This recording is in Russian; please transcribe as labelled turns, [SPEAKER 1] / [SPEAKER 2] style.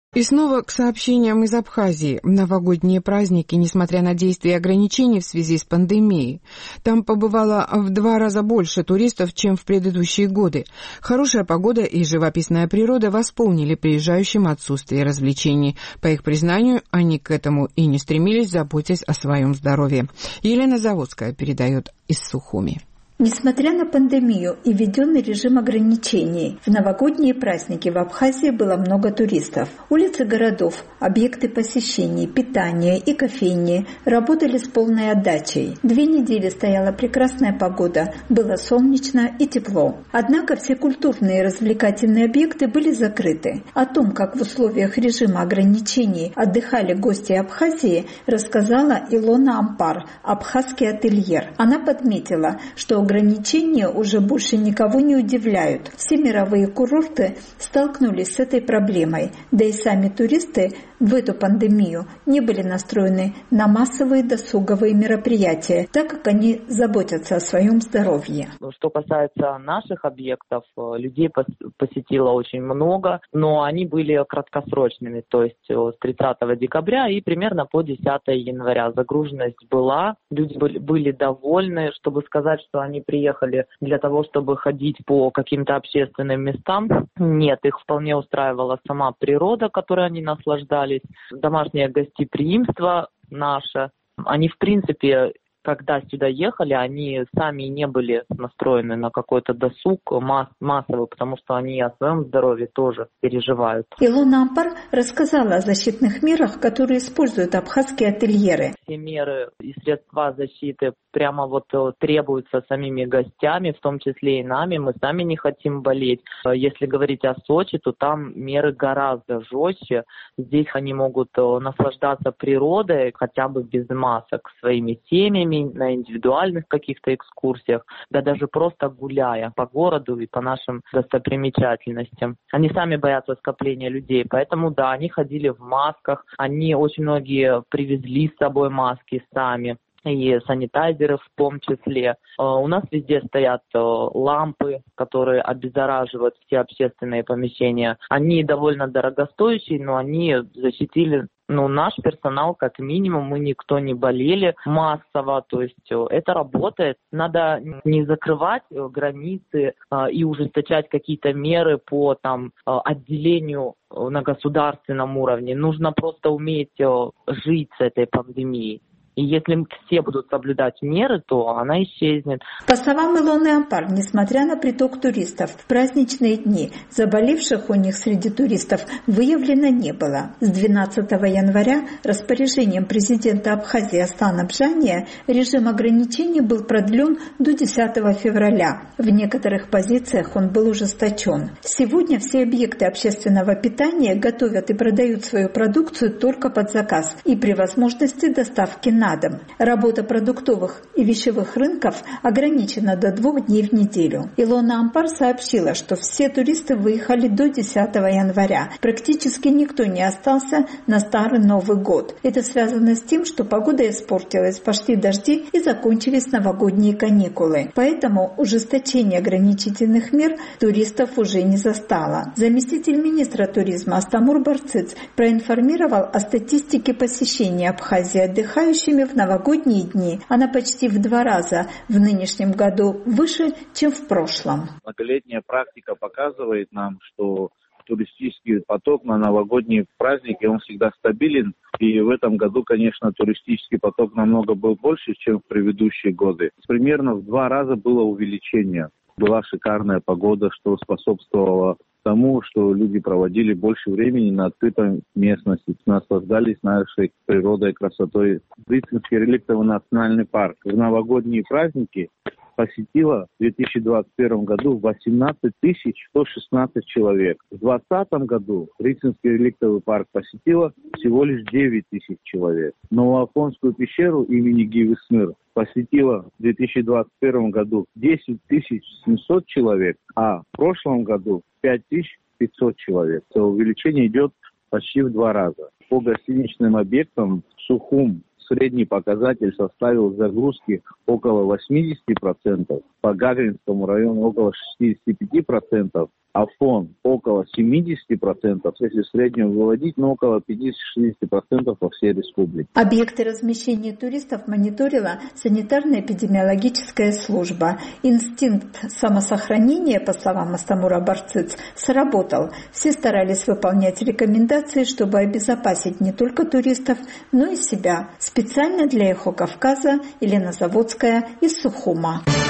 [SPEAKER 1] И снова к сообщениям из Абхазии. Новогодние праздники, несмотря на действия ограничений в связи с пандемией. Там побывало в 2 раза больше туристов, чем в предыдущие годы. Хорошая погода и живописная природа восполнили приезжающим отсутствие развлечений. По их признанию, они к этому и не стремились, заботясь о своем здоровье. Елена Заводская передает из Сухуми.
[SPEAKER 2] Несмотря на пандемию и введенный режим ограничений, в новогодние праздники в Абхазии было много туристов. Улицы городов, объекты посещений, питание и кофейни работали с полной отдачей. 2 недели стояла прекрасная погода, было солнечно и тепло. Однако все культурные и развлекательные объекты были закрыты. О том, как в условиях режима ограничений отдыхали гости Абхазии, рассказала Илона Ампар, абхазский ательер. Она подметила, что ограничения уже больше никого не удивляют. Все мировые курорты столкнулись с этой проблемой, да и сами туристы в эту пандемию не были настроены на массовые досуговые мероприятия, так как они заботятся о своем здоровье.
[SPEAKER 3] Что касается наших объектов, людей посетило очень много, но они были краткосрочными, то есть с 30 декабря и примерно по 10 января. Загруженность была, люди были довольны. Чтобы сказать, что они приехали для того, чтобы ходить по каким-то общественным местам, нет, их вполне устраивала сама природа, которой они наслаждались, домашнее гостеприимство наше. Они, в принципе, когда сюда ехали, они сами не были настроены на какой-то досуг массовый, потому что они о своем здоровье тоже переживают.
[SPEAKER 2] Илона Ампар рассказала о защитных мерах, которые используют абхазские ательеры.
[SPEAKER 3] Все меры и средства защиты прямо требуются самими гостями, в том числе и нами. Мы сами не хотим болеть. Если говорить о Сочи, то там меры гораздо жестче. Здесь они могут наслаждаться природой, хотя бы без масок, своими семьями, на индивидуальных каких-то экскурсиях, да даже просто гуляя по городу и по нашим достопримечательностям. Они сами боятся скопления людей, поэтому да, они ходили в масках, они очень многие привезли с собой маски сами. И санитайзеры в том числе. У нас везде стоят лампы, которые обеззараживают все общественные помещения. Они довольно дорогостоящие, но они защитили наш персонал как минимум. Мы никто не болели массово, то есть это работает. Надо не закрывать границы и ужесточать какие-то меры по отделению на государственном уровне. Нужно просто уметь жить с этой пандемией. И если все будут соблюдать меры, то она исчезнет.
[SPEAKER 2] По словам Илоны Ампар, несмотря на приток туристов, в праздничные дни заболевших у них среди туристов выявлено не было. С 12 января распоряжением президента Абхазии Аслана Бжания режим ограничений был продлен до 10 февраля. В некоторых позициях он был ужесточен. Сегодня все объекты общественного питания готовят и продают свою продукцию только под заказ и при возможности доставки на дом. Работа продуктовых и вещевых рынков ограничена до 2 дней в неделю. Илона Ампар сообщила, что все туристы выехали до 10 января. Практически никто не остался на Старый Новый год. Это связано с тем, что погода испортилась, пошли дожди и закончились новогодние каникулы. Поэтому ужесточение ограничительных мер туристов уже не застало. Заместитель министра туризма Астамур Барцыц проинформировал о статистике посещения Абхазии отдыхающими в новогодние дни. Она почти в 2 раза в нынешнем году выше, чем в прошлом.
[SPEAKER 4] Многолетняя практика показывает нам, что туристический поток на новогодние праздники, он всегда стабилен. И в этом году, конечно, туристический поток намного был больше, чем в предыдущие годы. Примерно в 2 раза было увеличение. Была шикарная погода, что способствовало тому, что люди проводили больше времени на открытой местности, наслаждались нашей природой и красотой. Рыцинский реликтовый национальный парк в новогодние праздники посетило в 2021 году 18 116 человек. В 2020 году Рыцинский реликтовый парк посетило всего лишь 9 тысяч человек. Новоафонскую пещеру имени Гивы Смыр посетило в 2021 году 10 700 человек, а в прошлом году 5500 человек. Увеличение идет почти в 2 раза. По гостиничным объектам Сухум, средний показатель составил загрузки около 80%, по Гагаринскому району около 65%, а фон около 70%, если в среднем выводить, около 50-60% по всей республике.
[SPEAKER 2] Объекты размещения туристов мониторила санитарно-эпидемиологическая служба. Инстинкт самосохранения, по словам Астамура Барциц, сработал. Все старались выполнять рекомендации, чтобы обезопасить не только туристов, но и себя. Специально для «Эхо Кавказа» Елена Заводская из Сухума.